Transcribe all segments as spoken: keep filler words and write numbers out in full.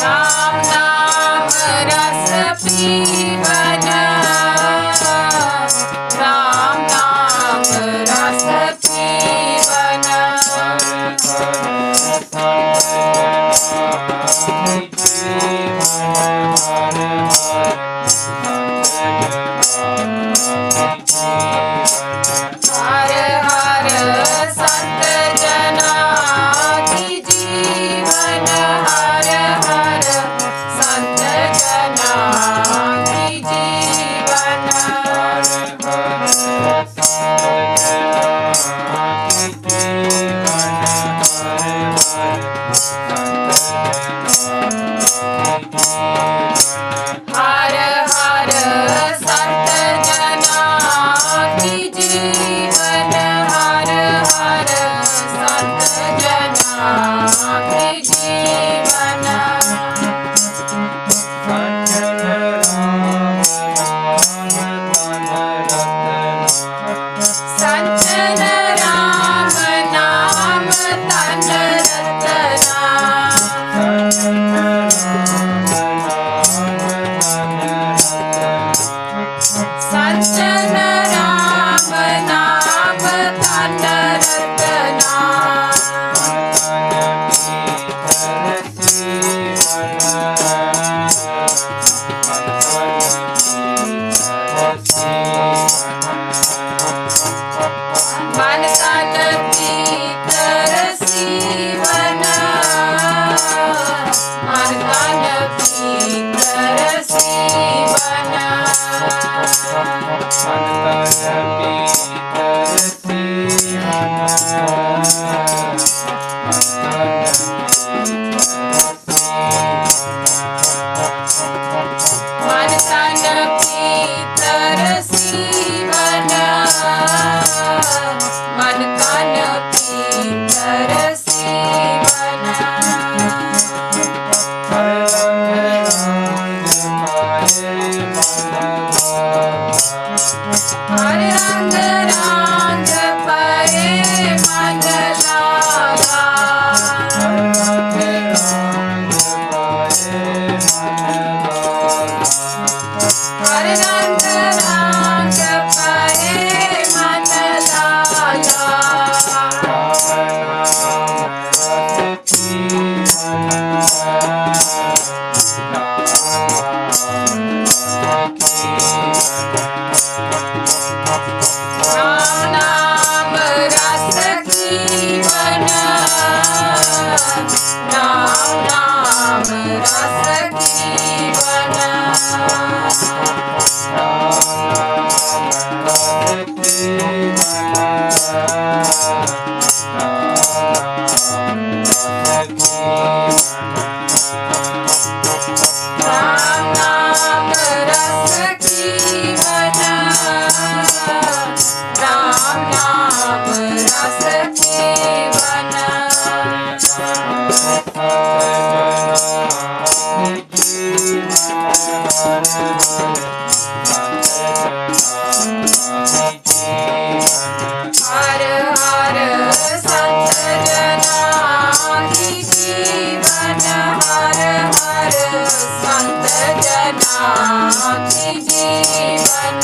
राम नाम रस पीवन, राम नाम रस पीवन। हर हर संत जना की जीवन, हर हर संत जना की जीवन। हर हर संत जना की जीवन, हर हर संत जना की जीवन। सज्जन राम नाम तन रतना, सज्जन राम नाम तन रतना। मन तन पीतर सीवन, मन तन पीतर सीवन। मन तन पीतर सीवन, मन तन पीतर सीवन। हर रंग रंग परे मन लागा, हर रंग रंग परे मन लागा। राम नाम रस जीवन, राम नाम रस जीवन। राम नाम रस जीवन, राम नाम रस जीवन। हर हर संत जना की जीवन, हर हर संत जना की जीवन।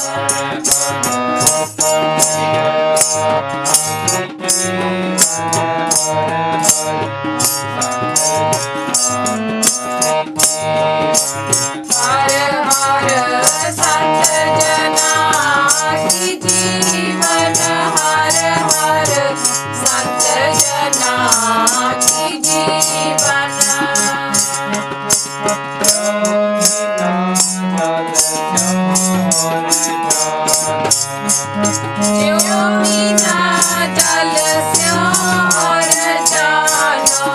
हर हर संत जना की जीवन, हर हर संत जना की जीवन। ज्यों बिना जल स्यों और जानो,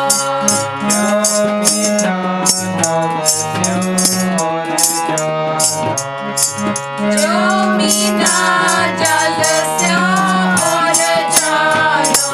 ज्यों बिना जल स्यों और जानो।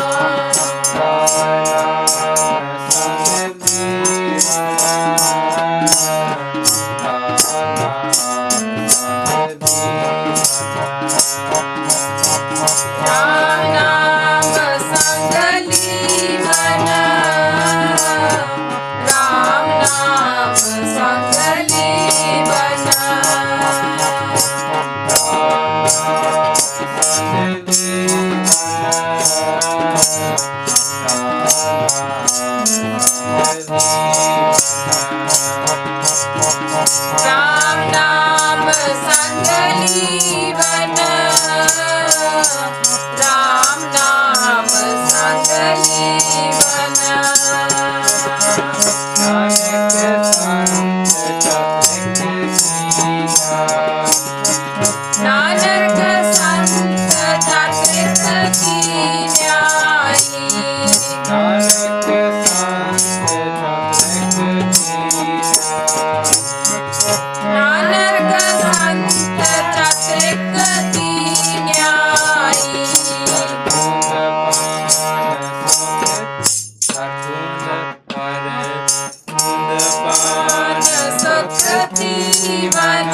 सुख जीवन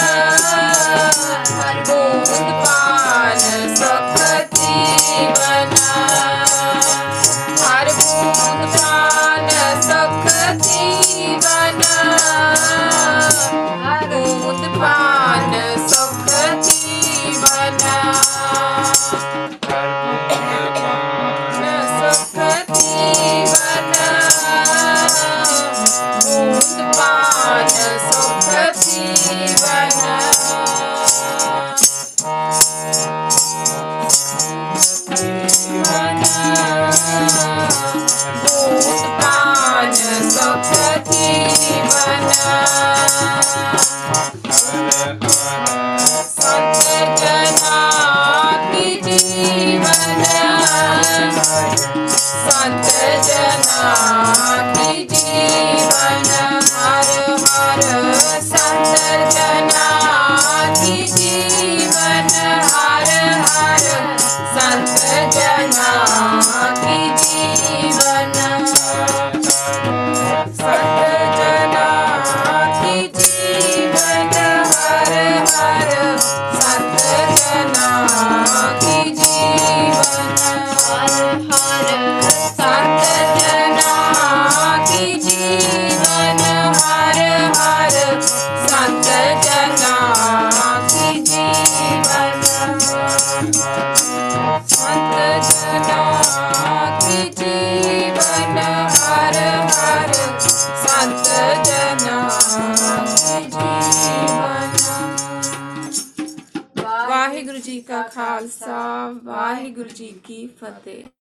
हर बूंद पान सुख जीवन हर बूंद पान सुख जीवन हर बूंद पान सुख जीवन सुख जीवन बूंद पान सुख जीवन बूंद पान सुख जीवन संत जना की जीवन संत जना की जीवन हर हर संत जना की जीवन हर हर संत जना की जीवन संत जना की जीवन हर हर संत जना की जीवन हर हर संत जना की जीवन हर हर संत जना की जीवन संत जना की जीवन हर हर संत जना की जीवन। वाहिगुरु जी का खालसा वाहिगुरु जी की फतेह।